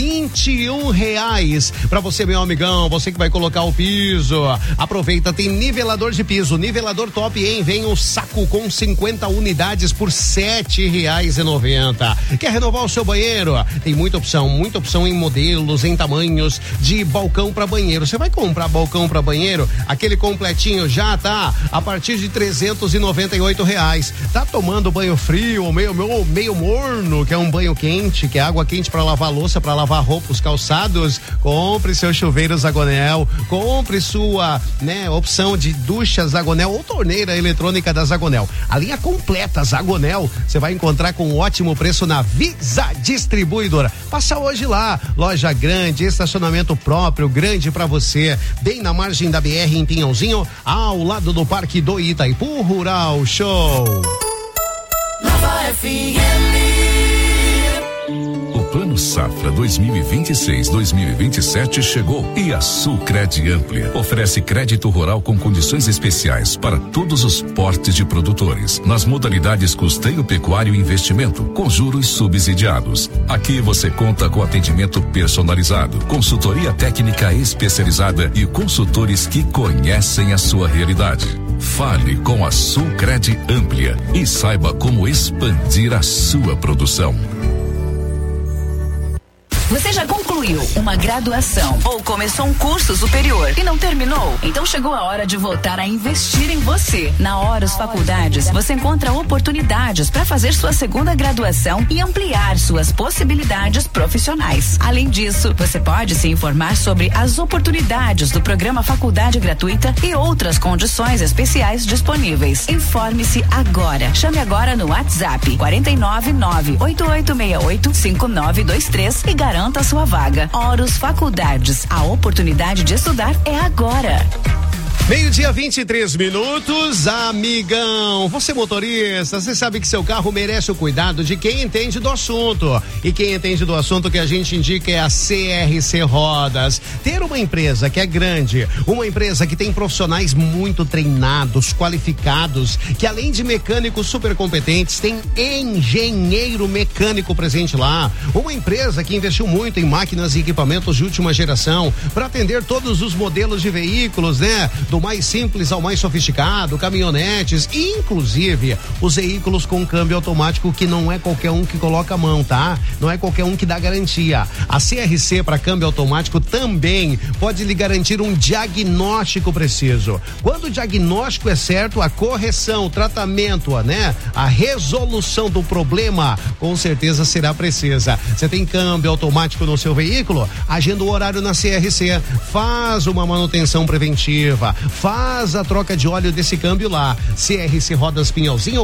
R$21. Pra você, meu amigão, você que vai colocar o piso. Aproveita, tem nivelador de piso, nivelador top, hein? Vem um saco com 50 unidades por R$7,90. Quer renovar o seu banheiro? Tem muita opção em modelos, em tamanhos de balcão pra banheiro. Você vai comprar balcão pra banheiro? Aquele completinho já tá a partir de R$398. Tá tomando banho frio ou meio morno, que é um banho quente, que é água quente para lavar louça, para lavar roupa, os calçados? Compre seu chuveiro Zagonel, compre sua, né, opção de ducha Zagonel ou torneira eletrônica da Zagonel. A linha completa Zagonel você vai encontrar com um ótimo preço na Visa Distribuidora. Passa hoje lá, loja grande, estacionamento próprio, grande para você, bem na margem da BR em Pinhalzinho, ao lado do Parque do Itaipu Rural Show. Nova FM. O Plano Safra 2026-2027 chegou e a Sulcred Amplia oferece crédito rural com condições especiais para todos os portes de produtores, nas modalidades custeio pecuário e investimento, com juros subsidiados. Aqui você conta com atendimento personalizado, consultoria técnica especializada e consultores que conhecem a sua realidade. Fale com a Sulcred Amplia e saiba como expandir a sua produção. Você já concluiu uma graduação ou começou um curso superior e não terminou? Então chegou a hora de voltar a investir em você. Na Horus Faculdades, você encontra oportunidades para fazer sua segunda graduação e ampliar suas possibilidades profissionais. Além disso, você pode se informar sobre as oportunidades do programa Faculdade Gratuita e outras condições especiais disponíveis. Informe-se agora. Chame agora no WhatsApp 499-8868-5923 e garanta sua vaga. Horus Faculdades, a oportunidade de estudar é agora. Meio-dia, 23 minutos, amigão. Você motorista, você sabe que seu carro merece o cuidado de quem entende do assunto. E quem entende do assunto que a gente indica é a CRC Rodas. Ter uma empresa que é grande, uma empresa que tem profissionais muito treinados, qualificados, que além de mecânicos super competentes, tem engenheiro mecânico presente lá. Uma empresa que investiu muito em máquinas e equipamentos de última geração para atender todos os modelos de veículos, né? Do mais simples ao mais sofisticado, caminhonetes, inclusive os veículos com câmbio automático, que não é qualquer um que coloca a mão, tá? Não é qualquer um que dá garantia. A CRC para câmbio automático também pode lhe garantir um diagnóstico preciso. Quando o diagnóstico é certo, a correção, o tratamento, né? A resolução do problema com certeza será precisa. Você tem câmbio automático no seu veículo? Agenda o horário na CRC, faz uma manutenção preventiva, faz a troca de óleo desse câmbio lá. CRC Rodas Pinhalzinho,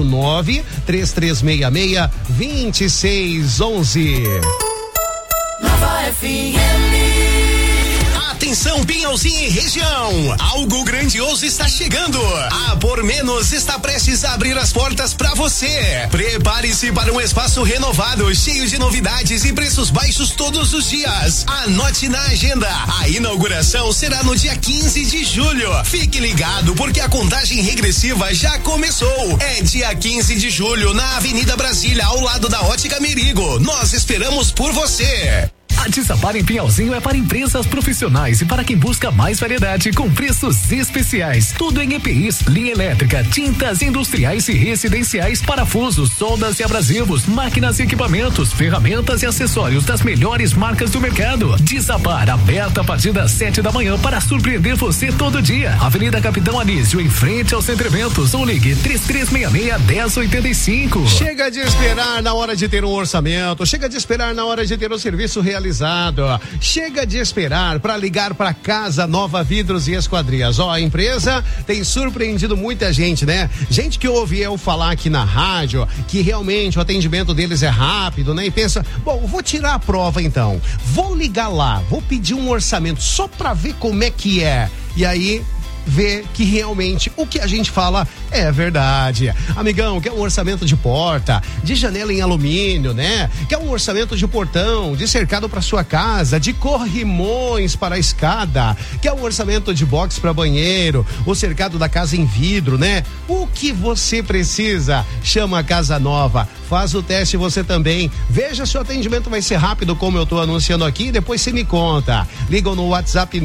49-3366-2611. Nova FM. Atenção, Pinhalzinho e região, algo grandioso está chegando. A Por Menos está prestes a abrir as portas para você. Prepare-se para um espaço renovado, cheio de novidades e preços baixos todos os dias. Anote na agenda, a inauguração será no dia 15 de julho. Fique ligado porque a contagem regressiva já começou. É dia 15 de julho na Avenida Brasília, ao lado da Ótica Merigo. Nós esperamos por você. A Desapar em Pinhalzinho é para empresas profissionais e para quem busca mais variedade com preços especiais. Tudo em EPIs, linha elétrica, tintas industriais e residenciais, parafusos, soldas e abrasivos, máquinas e equipamentos, ferramentas e acessórios das melhores marcas do mercado. Desapar, aberta a partir das 7 da manhã para surpreender você todo dia. Avenida Capitão Anísio, em frente ao Centro Eventos, ou ligue 3366-1085. Chega de esperar na hora de ter um orçamento, chega de esperar na hora de ter o serviço realizado. Chega de esperar para ligar para Casa Nova Vidros e Esquadrias. A empresa tem surpreendido muita gente, né? Gente que ouve eu falar aqui na rádio que realmente o atendimento deles é rápido, né? E pensa, bom, vou tirar a prova então. Vou ligar lá, vou pedir um orçamento só para ver como é que é. E aí ver que realmente o que a gente fala é verdade. Amigão, quer um orçamento de porta, de janela em alumínio, né? Quer um orçamento de portão, de cercado para sua casa, de corrimões para a escada, quer um orçamento de box para banheiro, o cercado da casa em vidro, né? O que você precisa? Chama a Casa Nova, faz o teste você também, veja se o atendimento vai ser rápido como eu tô anunciando aqui, depois você me conta. Ligam no WhatsApp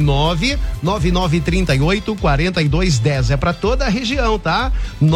99938-4210, é para toda a região, tá?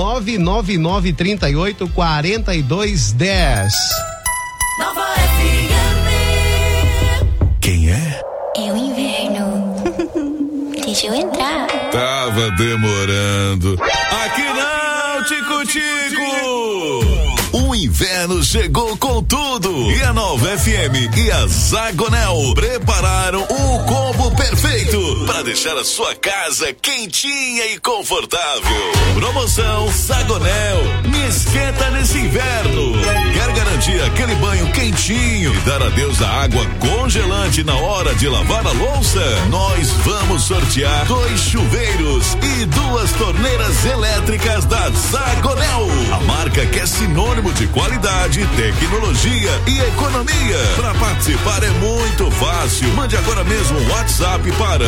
99938-4210. Nova FM. Quem é? É o inverno. Deixa eu entrar. Tava demorando. Aqui não, Tico-Tico! O inverno chegou com tudo e a Nova FM e a Zagonel prepararam o combo perfeito para deixar a sua casa quentinha e confortável. Promoção Zagonel, me esquenta nesse inverno. Quer garantir aquele banho quentinho e dar adeus à água congelante na hora de lavar a louça? Nós vamos sortear 2 chuveiros e 2 torneiras elétricas da Zagonel, a marca que é sinônimo de qualidade, tecnologia e economia. Para participar é muito fácil. Mande agora mesmo um WhatsApp para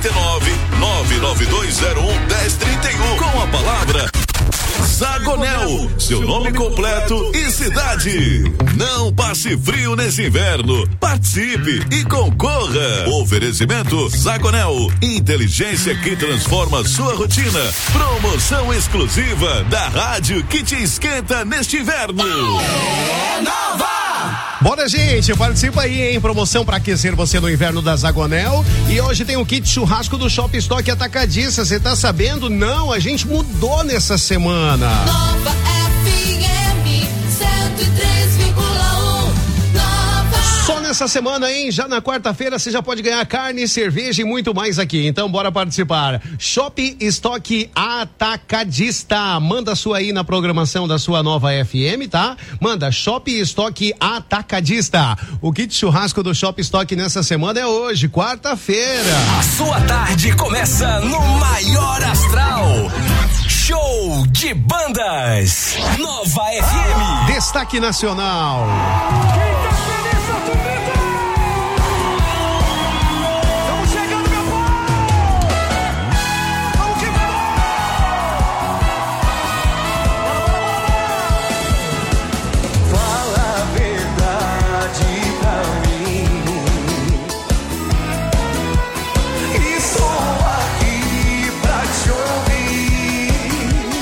49-99201-1031 com a palavra Zagonel, seu nome completo e cidade. Não passe frio nesse inverno. Participe e concorra. Oferecimento Zagonel, inteligência que transforma sua rotina. Promoção exclusiva da rádio que te esquenta neste inverno. É Nova! Bora, gente, participa aí, hein? Promoção para aquecer você no inverno da Zagonel. E hoje tem o kit churrasco do Shop Stock Atacadista. Você tá sabendo? Não, a gente mudou nessa semana. Nova FM 103,1. Nova. Só nessa semana, hein? Já na quarta-feira você já pode ganhar carne, cerveja e muito mais aqui. Então bora participar. Shop Estoque Atacadista. Manda sua aí na programação da sua nova FM, tá? Manda Shop Estoque Atacadista. O kit churrasco do Shop Estoque nessa semana é hoje, quarta-feira. A sua tarde começa no maior astral. Show de bandas. Nova FM. Destaque nacional.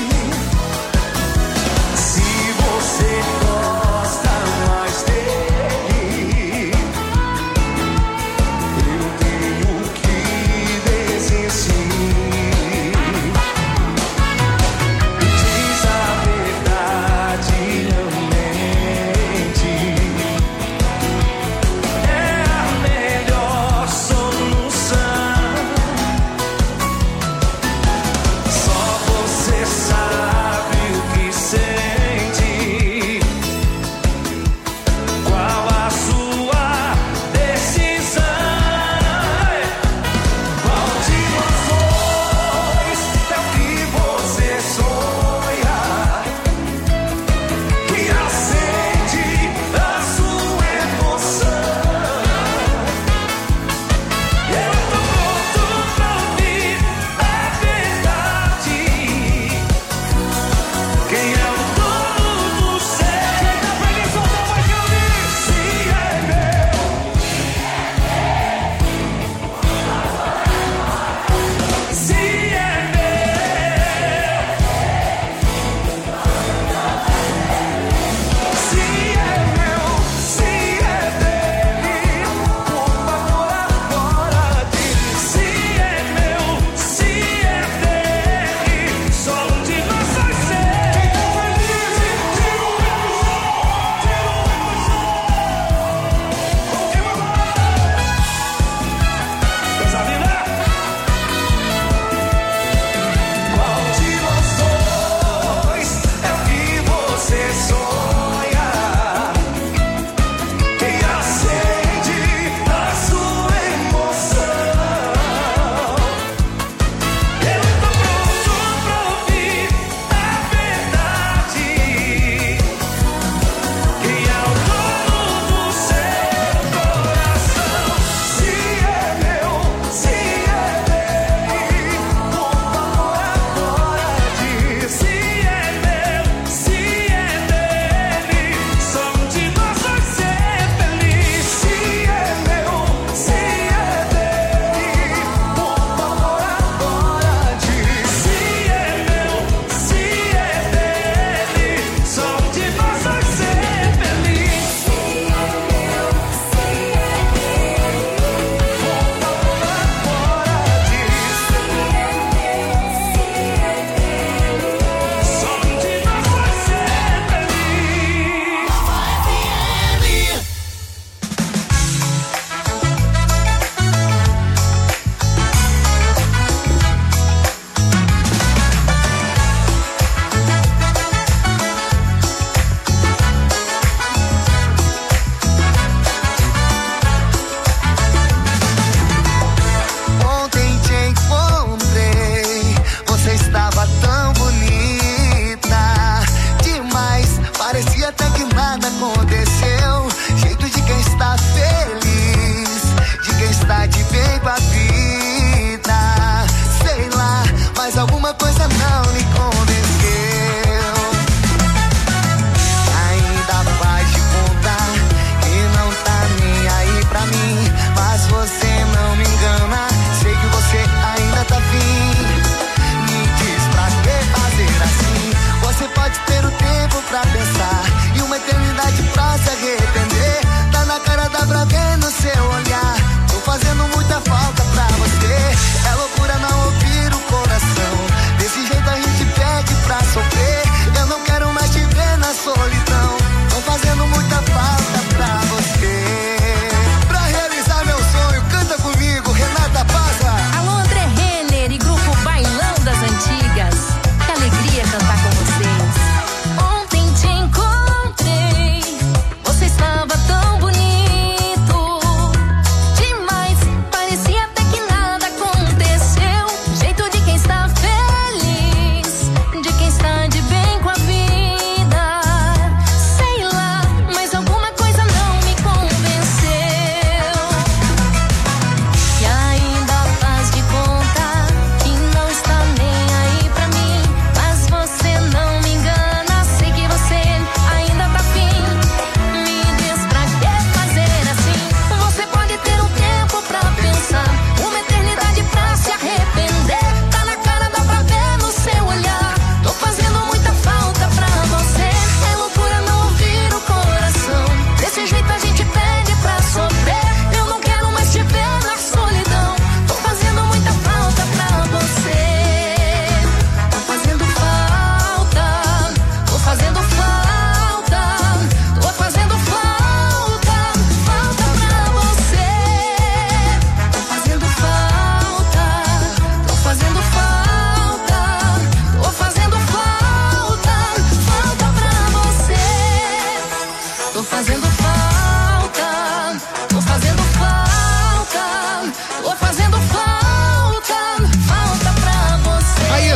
Se você gosta mais dele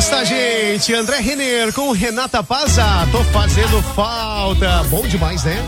está, gente? André Renner com Renata Paza. Tô fazendo falta. Bom demais, né?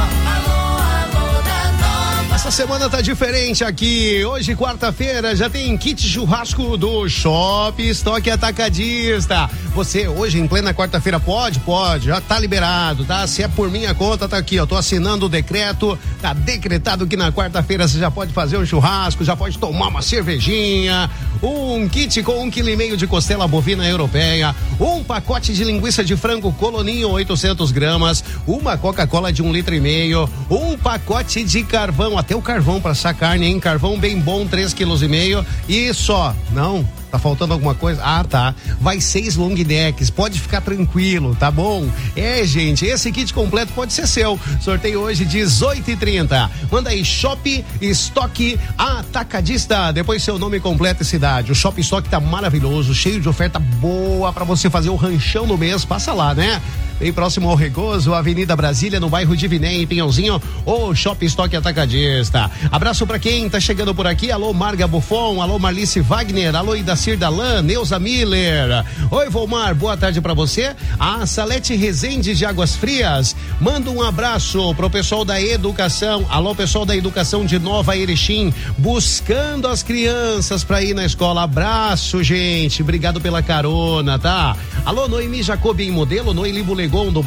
Essa semana tá diferente aqui. Hoje, quarta-feira, já tem kit churrasco do Shopping Estoque Atacadista. Você, hoje, em plena quarta-feira, pode, já tá liberado, tá? Se é por minha conta, tá aqui, ó. Tô assinando o decreto, tá decretado que na quarta-feira você já pode fazer um churrasco, já pode tomar uma cervejinha, um kit com 1,5 kg de costela bovina europeia, um pacote de linguiça de frango Coloninho, 800 gramas, uma Coca-Cola de 1,5 litros, um pacote de carvão, até o carvão para assar carne, hein? Carvão bem bom, 3,5 kg e só. Não, tá faltando alguma coisa? Ah, tá. Vai 6 long necks, pode ficar tranquilo, tá bom? É, gente, esse kit completo pode ser seu. Sorteio hoje, 18h30. Manda aí, Shopping Estoque Atacadista. Depois seu nome completo e cidade. O Shopping Estoque tá maravilhoso, cheio de oferta boa para você fazer o ranchão do mês. Passa lá, né? Bem próximo ao Regoso, Avenida Brasília, no bairro de Viné, em Pinhãozinho, ou Shopping Estoque Atacadista. Abraço pra quem tá chegando por aqui. Alô, Marga Buffon, alô, Marlice Wagner, alô, Idacir Dalan, Neuza Miller. Oi, Volmar, boa tarde pra você. A Salete Rezende de Águas Frias, manda um abraço pro pessoal da educação. Alô, pessoal da educação de Nova Erechim, buscando as crianças pra ir na escola. Abraço, gente, obrigado pela carona, tá? Alô, Noemi Jacobi em Modelo, Noeli Bulegon, do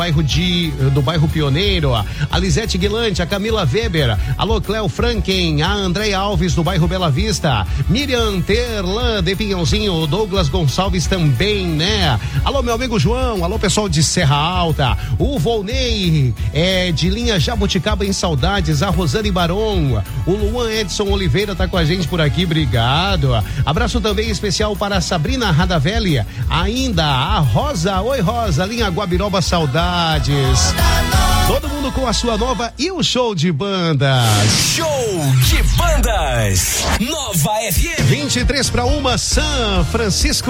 bairro Pioneiro, a Lisete Guilante, a Camila Weber, alô, Cléo Franken, a Andréia Alves do bairro Bela Vista, Miriam Terlan de Pinhãozinho, o Douglas Gonçalves também, né? Alô, meu amigo João, alô, pessoal de Serra Alta, o Volney de linha Jabuticaba em Saudades, a Rosane Baron, o Luan Edson Oliveira tá com a gente por aqui, obrigado. Abraço também especial para a Sabrina Radavelli, ainda a Rosa, oi Rosa, linha Guabiroba Saudades. Todo mundo com a sua nova e o show de bandas. Show de bandas. Nova FM. 23:1, São Francisco.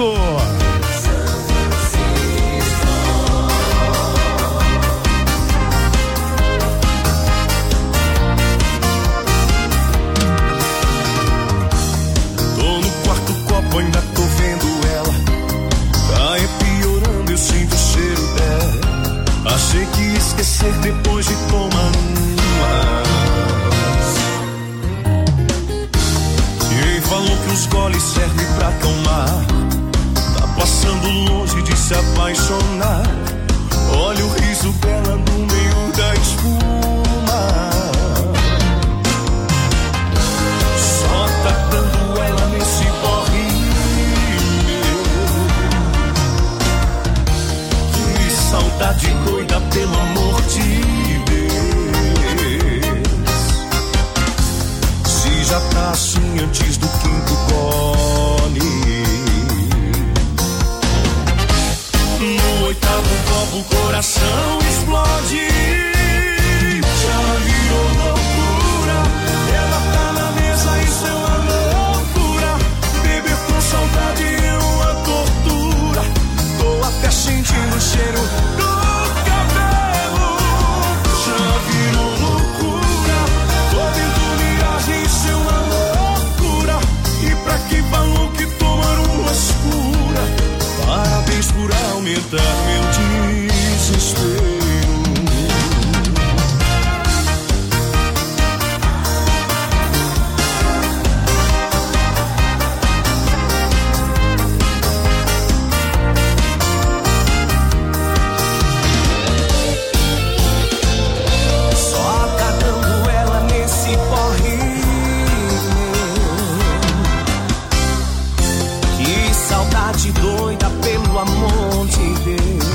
Tô no quarto copo, ainda tô vendo ela. Tá piorando, eu sinto o cheiro dela. Achei que ia esquecer depois de tomar Quem falou que os goles servem pra acalmar? Tá passando longe de se apaixonar. Olha o riso dela no meio da espuma. Só tá dando ela nesse porre. Que saudade doida, pelo amor de Deus. Se já tá assim antes do quinto gole. No 8º copo o coração explode. Já virou loucura. Ela tá na mesa, isso é uma loucura. Beber com saudade é uma tortura. Tô até sentindo o cheiro do cabelo. Já virou loucura. Tô vendo miragem, isso é uma loucura. E pra quem falou que tomar umas cura, parabéns por aumentar meu desespero. Só tá dando ela nesse porre. Que saudade doida, pelo amor de Deus.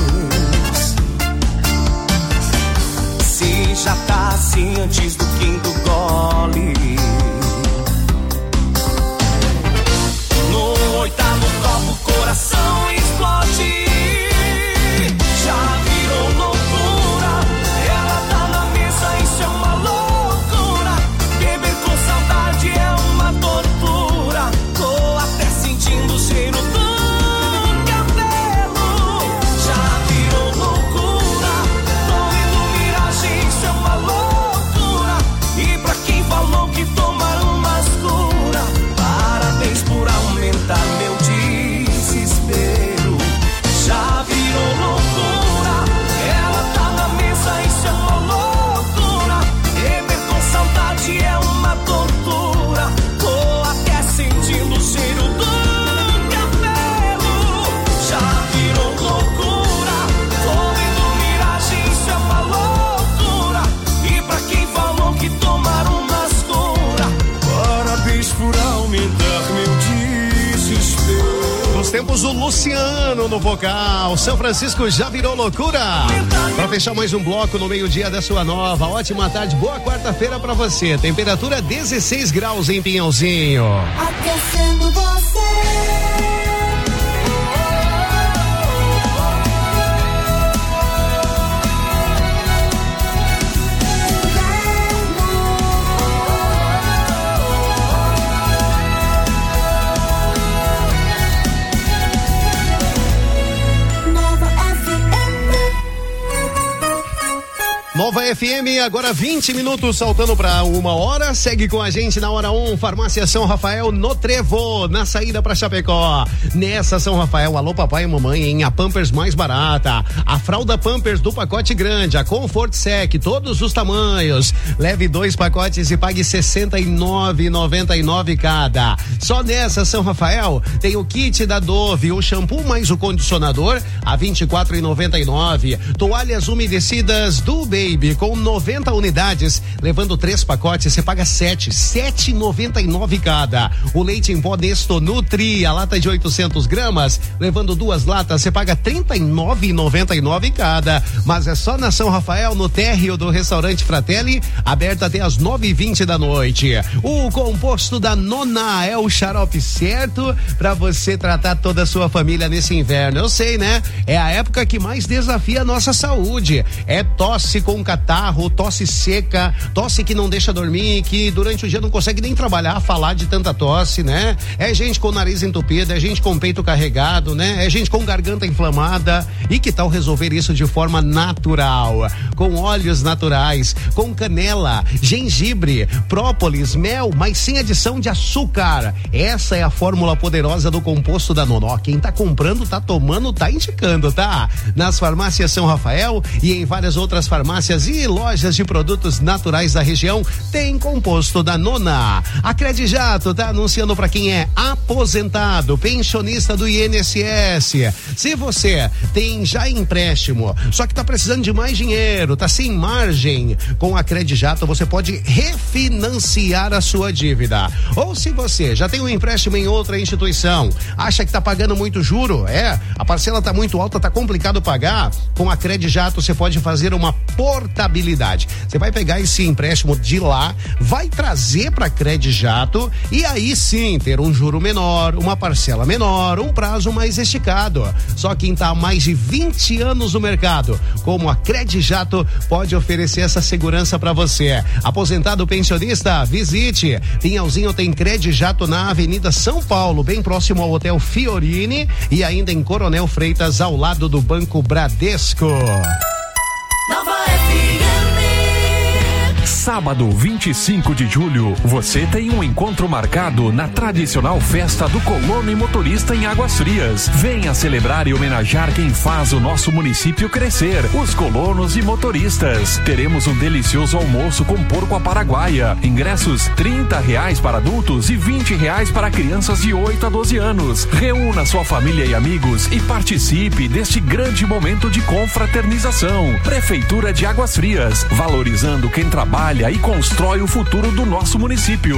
Nos tempos do Luciano no vocal, São Francisco já virou loucura. Para fechar mais um bloco no meio-dia da sua nova, ótima tarde, boa quarta-feira para você. Temperatura 16 graus em Pinhalzinho. Aquecendo você. Nova FM, agora 20 minutos, saltando para 1h. Segue com a gente na hora 1, Farmácia São Rafael, no Trevo, na saída para Chapecó. Nessa São Rafael, alô papai e mamãe, em a Pampers mais barata. A fralda Pampers do pacote grande, a Comfort Sec, todos os tamanhos. Leve 2 pacotes e pague R$ 69,99 cada. Só nessa São Rafael tem o kit da Dove, o shampoo mais o condicionador a R$ 24,99. Toalhas umedecidas do Baby com 90 unidades, levando 3 pacotes, você paga R$ 7,99 cada. O leite em pó Nesto Nutri, a lata de 800 gramas, levando 2 latas, você paga R$ 39,99 cada. Mas é só na São Rafael, no térreo do restaurante Fratelli, aberto até as 9h20 da noite. O composto da Nona é o xarope certo para você tratar toda a sua família nesse inverno. Eu sei, né? É a época que mais desafia a nossa saúde. É tosse com catarro, tosse seca, tosse que não deixa dormir, que durante o dia não consegue nem trabalhar, falar de tanta tosse, né? É gente com o nariz entupido, é gente com o peito carregado, né? É gente com garganta inflamada. E que tal resolver isso de forma natural? Com óleos naturais, com canela, gengibre, própolis, mel, mas sem adição de açúcar. Essa é a fórmula poderosa do composto da Nonó. Quem tá comprando, tá tomando, tá indicando, tá? Nas farmácias São Rafael e em várias outras farmácias e lojas de produtos naturais da região tem composto da Nona. A Credijato tá anunciando para quem é aposentado, pensionista do INSS. Se você tem já empréstimo, só que tá precisando de mais dinheiro, tá sem margem, com a Credijato você pode refinanciar a sua dívida. Ou se você já tem um empréstimo em outra instituição, acha que tá pagando muito juro, a parcela tá muito alta, tá complicado pagar, com a Credijato você pode fazer uma portabilidade. Você vai pegar esse empréstimo de lá, vai trazer para Credijato e aí sim ter um juro menor, uma parcela menor, um prazo mais esticado. Só quem está há mais de 20 anos no mercado, como a Credijato, pode oferecer essa segurança para você. Aposentado, pensionista, visite. Pinhalzinho tem Credijato na Avenida São Paulo, bem próximo ao Hotel Fiorini, e ainda em Coronel Freitas, ao lado do Banco Bradesco. Nova FM. Sábado, 25 de julho, você tem um encontro marcado na tradicional festa do colono e motorista em Águas Frias. Venha celebrar e homenagear quem faz o nosso município crescer, os colonos e motoristas. Teremos um delicioso almoço com porco à paraguaia. Ingressos R$30 para adultos e R$20 para crianças de 8 a 12 anos. Reúna sua família e amigos e participe deste grande momento de confraternização. Prefeitura de Águas Frias, valorizando quem trabalha e constrói o futuro do nosso município.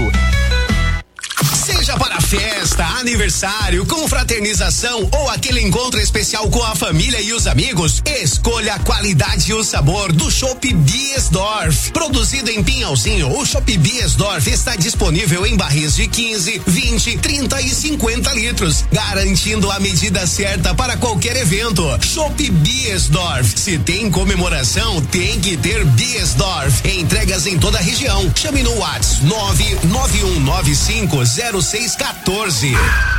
Seja para festa, aniversário, confraternização ou aquele encontro especial com a família e os amigos, escolha a qualidade e o sabor do Chopp Biesdorf. Produzido em Pinhalzinho, o Chopp Biesdorf está disponível em barris de 15, 20, 30 e 50 litros, garantindo a medida certa para qualquer evento. Chopp Biesdorf. Se tem comemoração, tem que ter Biesdorf. Entregas em toda a região. Chame no WhatsApp 991950614.